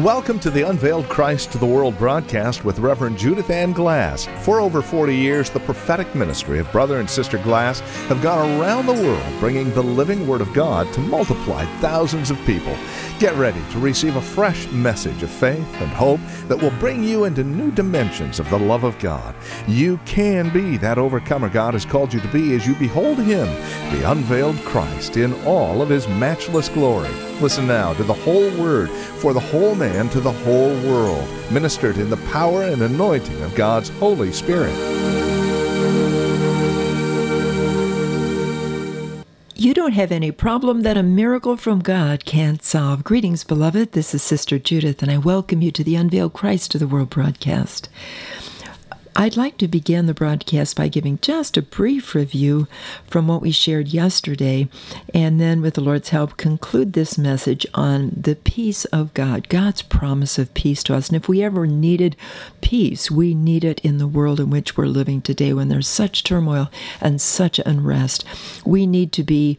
Welcome to the Unveiled Christ to the World broadcast with Reverend Judith Ann Glass. For over 40 years, the prophetic ministry of Brother and Sister Glass have gone around the world bringing the living Word of God to multiply thousands of people. Get ready to receive a fresh message of faith and hope that will bring you into new dimensions of the love of God. You can be that overcomer God has called you to be as you behold Him, the unveiled Christ, in all of His matchless glory. Listen now to the whole Word for the whole man to the whole world, ministered in the power and anointing of God's Holy Spirit. You don't have any problem that a miracle from God can't solve. Greetings, beloved. This is Sister Judith, and I welcome you to the Unveiled Christ to the World broadcast. I'd like to begin the broadcast by giving just a brief review from what we shared yesterday, and then, with the Lord's help, conclude this message on the peace of God, God's promise of peace to us. And if we ever needed peace, we need it in the world in which we're living today when there's such turmoil and such unrest. We need to be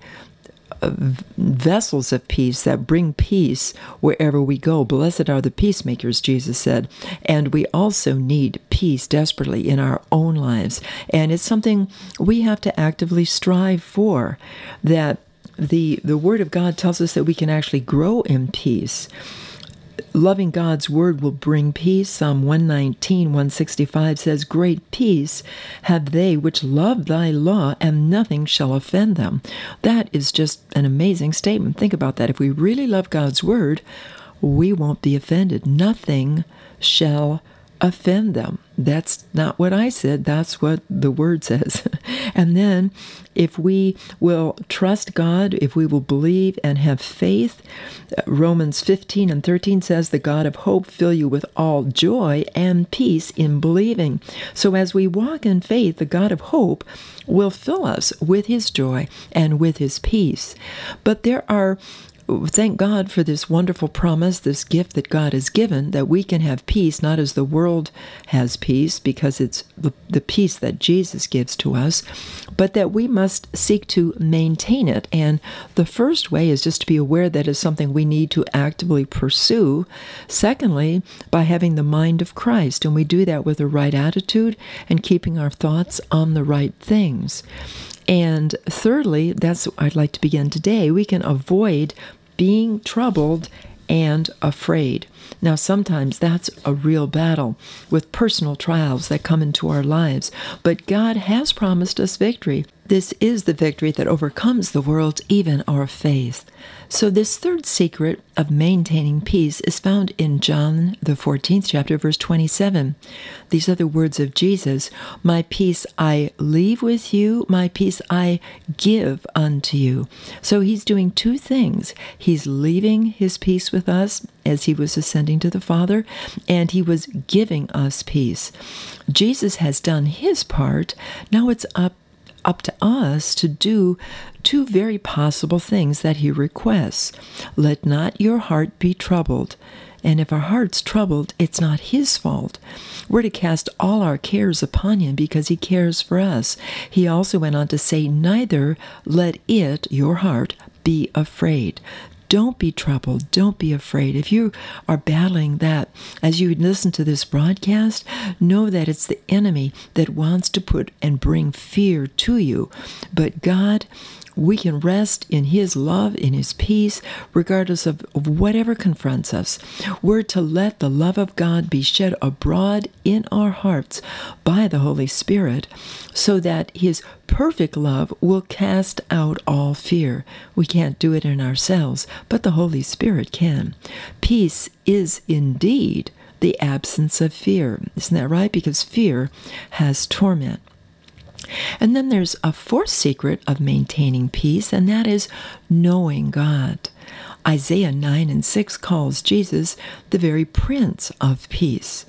vessels of peace that bring peace wherever we go. Blessed are the peacemakers, Jesus said. And we also need peace desperately in our own lives. And it's something we have to actively strive for, that the Word of God tells us that we can actually grow in peace. Loving God's Word will bring peace. Psalm 119, 165 says, "Great peace have they which love thy law, and nothing shall offend them." That is just an amazing statement. Think about that. If we really love God's Word, we won't be offended. Nothing shall offend them. That's not what I said. That's what the Word says. And then, if we will trust God, if we will believe and have faith, Romans 15 and 13 says, "The God of hope fill you with all joy and peace in believing." So as we walk in faith, the God of hope will fill us with His joy and with His peace. But thank God for this wonderful promise, this gift that God has given, that we can have peace, not as the world has peace, because it's the peace that Jesus gives to us, but that we must seek to maintain it. And the first way is just to be aware that it's something we need to actively pursue. Secondly, by having the mind of Christ, and we do that with the right attitude and keeping our thoughts on the right things. And thirdly, that's what I'd like to begin today. We can avoid being troubled and afraid. Now, sometimes that's a real battle with personal trials that come into our lives, but God has promised us victory. This is the victory that overcomes the world, even our faith. So this third secret of maintaining peace is found in John, the 14th chapter, verse 27. These are the words of Jesus, "My peace I leave with you, my peace I give unto you." So He's doing two things. He's leaving His peace with us as He was ascending to the Father, and He was giving us peace. Jesus has done His part. Now it's up to us to do two very possible things that He requests. Let not your heart be troubled. And if our heart's troubled, it's not His fault. We're to cast all our cares upon Him because He cares for us. He also went on to say, neither let it, your heart, be afraid. Don't be troubled. Don't be afraid. If you are battling that, as you listen to this broadcast, know that it's the enemy that wants to put and bring fear to you. But God, we can rest in His love, in His peace, regardless of whatever confronts us. We're to let the love of God be shed abroad in our hearts by the Holy Spirit, so that His perfect love will cast out all fear. We can't do it in ourselves, but the Holy Spirit can. Peace is indeed the absence of fear. Isn't that right? Because fear has torment. And then there's a fourth secret of maintaining peace, and that is knowing God. Isaiah 9 and 6 calls Jesus the very Prince of Peace.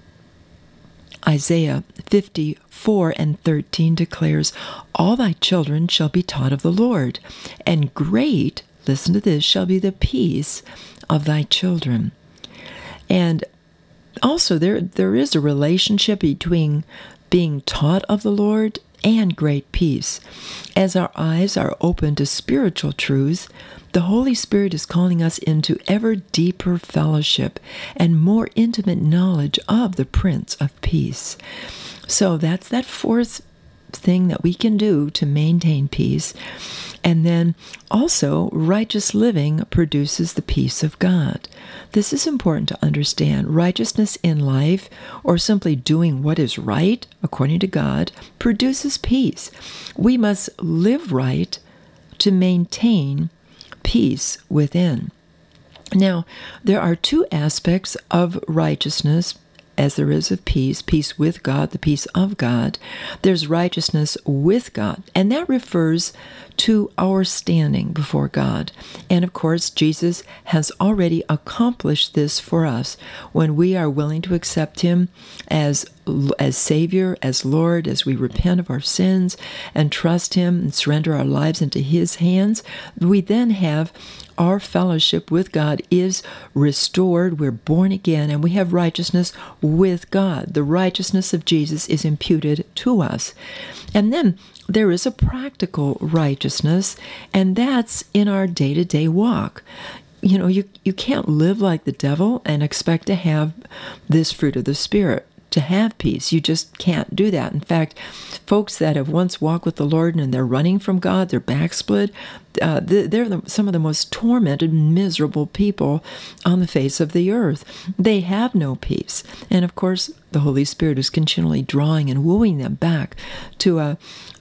Isaiah 54 and 13 declares, "All thy children shall be taught of the Lord, and great," listen to this, "shall be the peace of thy children." And also there is a relationship between being taught of the Lord and great peace. As our eyes are open to spiritual truths, the Holy Spirit is calling us into ever deeper fellowship and more intimate knowledge of the Prince of Peace. So that's that fourth thing that we can do to maintain peace. And then also, righteous living produces the peace of God. This is important to understand. Righteousness in life, or simply doing what is right according to God, produces peace. We must live right to maintain peace within. Now, there are two aspects of righteousness as there is of peace, peace with God, the peace of God. There's righteousness with God, and that refers to our standing before God. And of course, Jesus has already accomplished this for us when we are willing to accept Him as Savior, as Lord, as we repent of our sins and trust Him and surrender our lives into His hands. We then have our fellowship with God is restored. We're born again, and we have righteousness with God. The righteousness of Jesus is imputed to us. And then there is a practical righteousness, and that's in our day-to-day walk. You know, you can't live like the devil and expect to have this fruit of the Spirit, to have peace. You just can't do that. In fact, folks that have once walked with the Lord and they're running from God, they're backslid, they're some of the most tormented, miserable people on the face of the earth. They have no peace. And of course, the Holy Spirit is continually drawing and wooing them back to a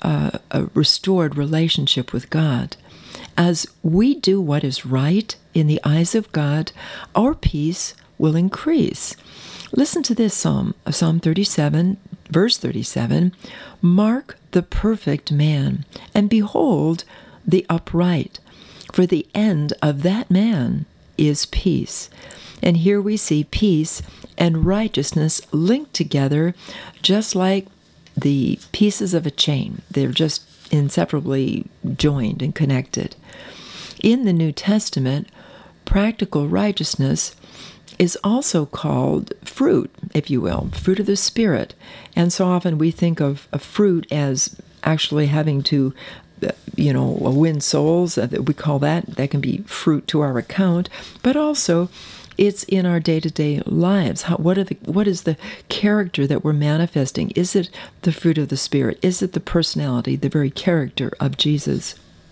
restored relationship with God. As we do what is right in the eyes of God, our peace will increase. Listen to this Psalm 37, verse 37. Mark the perfect man, and behold the upright, for the end of that man is peace. And here we see peace and righteousness linked together, just like the pieces of a chain. They're just inseparably joined and connected. In the New Testament, practical righteousness is also called fruit, if you will, fruit of the Spirit. And so often we think of a fruit as actually having to, win souls. We call that can be fruit to our account, but also it's in our day-to-day lives. What is the character that we're manifesting? Is it the fruit of the Spirit? Is it the personality, the very character of Jesus?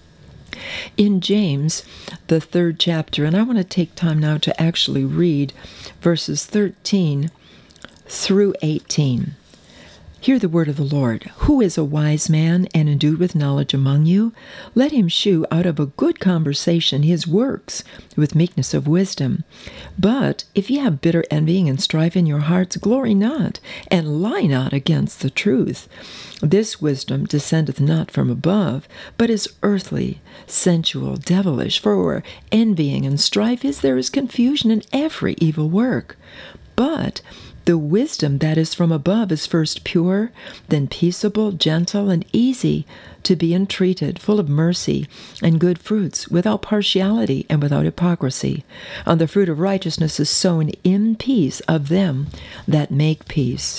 In James, the 3rd chapter, and I want to take time now to actually read verses 13 through 18. Hear the word of the Lord. Who is a wise man and endued with knowledge among you? Let him shew out of a good conversation his works with meekness of wisdom. But if ye have bitter envying and strife in your hearts, glory not, and lie not against the truth. This wisdom descendeth not from above, but is earthly, sensual, devilish. For where envying and strife is, there is confusion in every evil work. But the wisdom that is from above is first pure, then peaceable, gentle, and easy to be entreated, full of mercy and good fruits, without partiality and without hypocrisy. And the fruit of righteousness is sown in peace of them that make peace.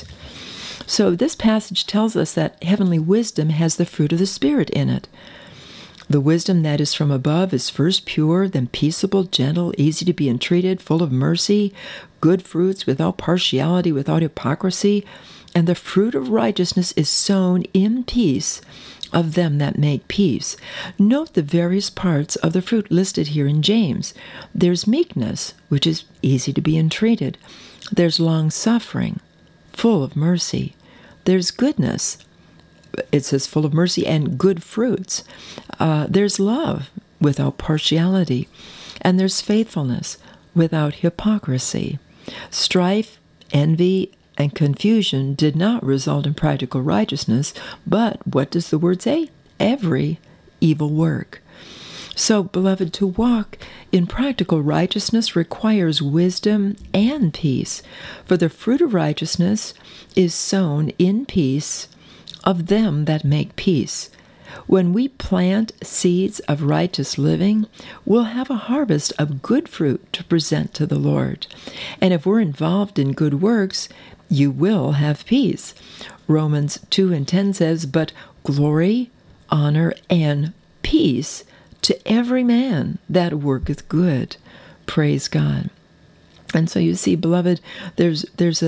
So this passage tells us that heavenly wisdom has the fruit of the Spirit in it. The wisdom that is from above is first pure, then peaceable, gentle, easy to be entreated, full of mercy, good fruits, without partiality, without hypocrisy. And the fruit of righteousness is sown in peace of them that make peace. Note the various parts of the fruit listed here in James. There's meekness, which is easy to be entreated. There's long-suffering, full of mercy. There's goodness. It says full of mercy and good fruits. There's love without partiality. And there's faithfulness without hypocrisy. Strife, envy, and confusion did not result in practical righteousness, but what does the word say? Every evil work. So, beloved, to walk in practical righteousness requires wisdom and peace, for the fruit of righteousness is sown in peace of them that make peace. When we plant seeds of righteous living, we'll have a harvest of good fruit to present to the Lord. And if we're involved in good works, you will have peace. Romans 2:10 says, "But glory, honor, and peace to every man that worketh good. Praise God. And so you see, beloved, there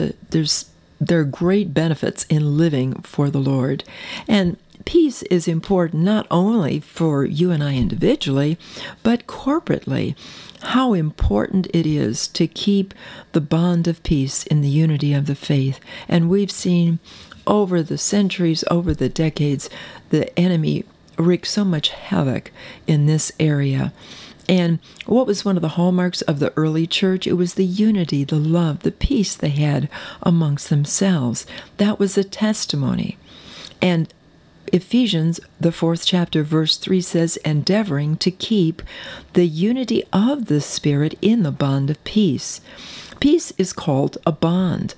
are great benefits in living for the Lord. And peace is important not only for you and I individually, but corporately. How important it is to keep the bond of peace in the unity of the faith. And we've seen over the centuries, over the decades, the enemy wreak so much havoc in this area. And what was one of the hallmarks of the early church? It was the unity, the love, the peace they had amongst themselves. That was a testimony. And Ephesians, the 4th chapter, verse 3 says, endeavoring to keep the unity of the Spirit in the bond of peace. Peace is called a bond,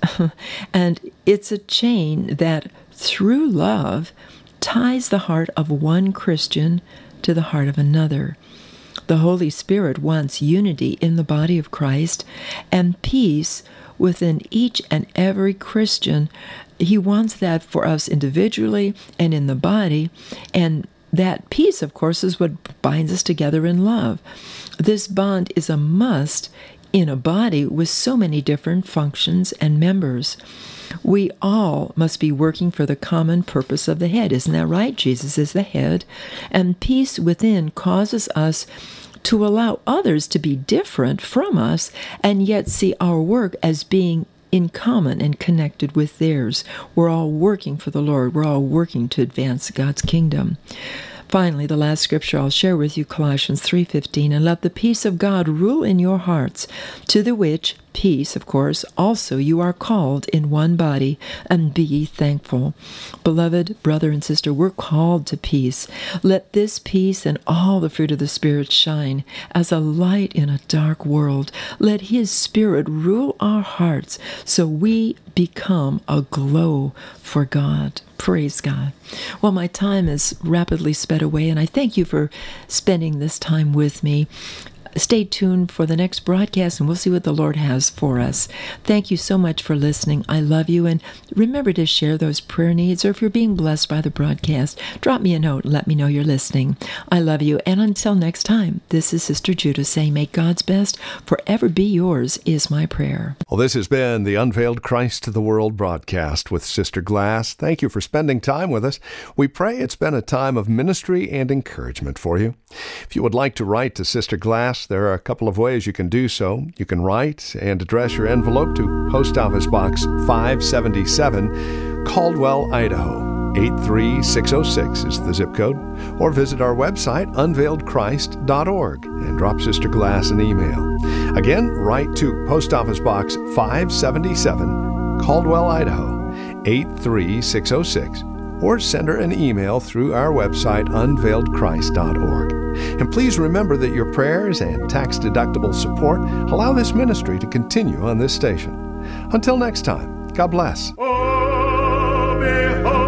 and it's a chain that, through love, ties the heart of one Christian to the heart of another. The Holy Spirit wants unity in the body of Christ and peace within each and every Christian. He wants that for us individually and in the body, and that peace, of course, is what binds us together in love. This bond is a must in a body with so many different functions and members. We all must be working for the common purpose of the head. Isn't that right? Jesus is the head. And peace within causes us to allow others to be different from us and yet see our work as being in common and connected with theirs. We're all working for the Lord. We're all working to advance God's kingdom. Finally, the last scripture I'll share with you, Colossians 3:15, and let the peace of God rule in your hearts, to the which peace, of course, also you are called in one body, and be ye thankful. Beloved brother and sister, we're called to peace. Let this peace and all the fruit of the Spirit shine as a light in a dark world. Let His Spirit rule our hearts so we become a glow for God. Praise God. Well, my time is rapidly sped away, and I thank you for spending this time with me. Stay tuned for the next broadcast, and we'll see what the Lord has for us. Thank you so much for listening. I love you, and remember to share those prayer needs, or if you're being blessed by the broadcast, drop me a note and let me know you're listening. I love you, and until next time, this is Sister Judah saying, may God's best forever be yours is my prayer. Well, this has been the Unveiled Christ to the World broadcast with Sister Glass. Thank you for spending time with us. We pray it's been a time of ministry and encouragement for you. If you would like to write to Sister Glass, there are a couple of ways you can do so. You can write and address your envelope to Post Office Box 577, Caldwell, Idaho. 83606 is the zip code. Or visit our website, unveiledchrist.org, and drop Sister Glass an email. Again, write to Post Office Box 577, Caldwell, Idaho, 83606. Or send her an email through our website, unveiledchrist.org. And please remember that your prayers and tax-deductible support allow this ministry to continue on this station. Until next time, God bless. Oh, behold.